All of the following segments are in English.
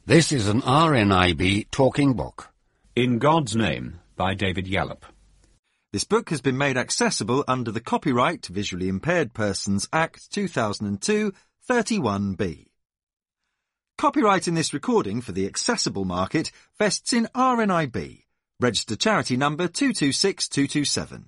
This is an RNIB talking book. In God's Name by David Yallop. This book has been made accessible under the Copyright Visually Impaired Persons Act 2002 31B. Copyright in this recording for the accessible market vests in RNIB, registered charity number 226227.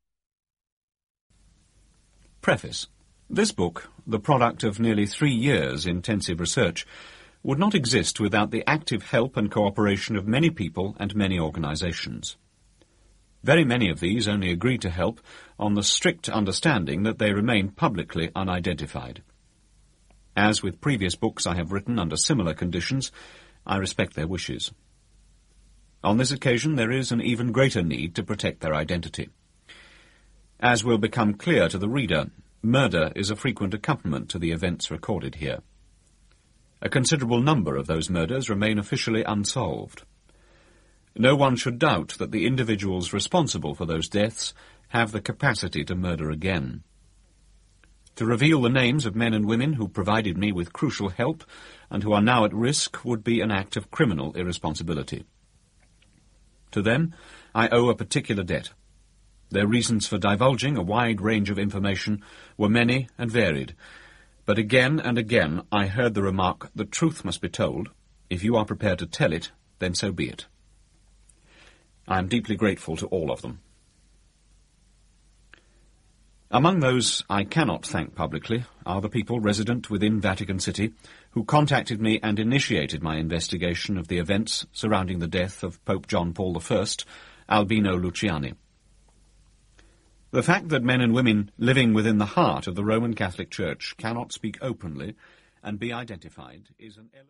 Preface. This book, the product of nearly 3 years' intensive research, would not exist without the active help and cooperation of many people and many organisations. Very many of these only agreed to help on the strict understanding that they remain publicly unidentified. As with previous books I have written under similar conditions, I respect their wishes. On this occasion there is an even greater need to protect their identity. As will become clear to the reader, murder is a frequent accompaniment to the events recorded here. A considerable number of those murders remain officially unsolved. No one should doubt that the individuals responsible for those deaths have the capacity to murder again. To reveal the names of men and women who provided me with crucial help and who are now at risk would be an act of criminal irresponsibility. To them, I owe a particular debt. Their reasons for divulging a wide range of information were many and varied, but again and again I heard the remark, "The truth must be told. If you are prepared to tell it, then so be it." I am deeply grateful to all of them. Among those I cannot thank publicly are the people resident within Vatican City who contacted me and initiated my investigation of the events surrounding the death of Pope John Paul I, Albino Luciani. The fact that men and women living within the heart of the Roman Catholic Church cannot speak openly and be identified is an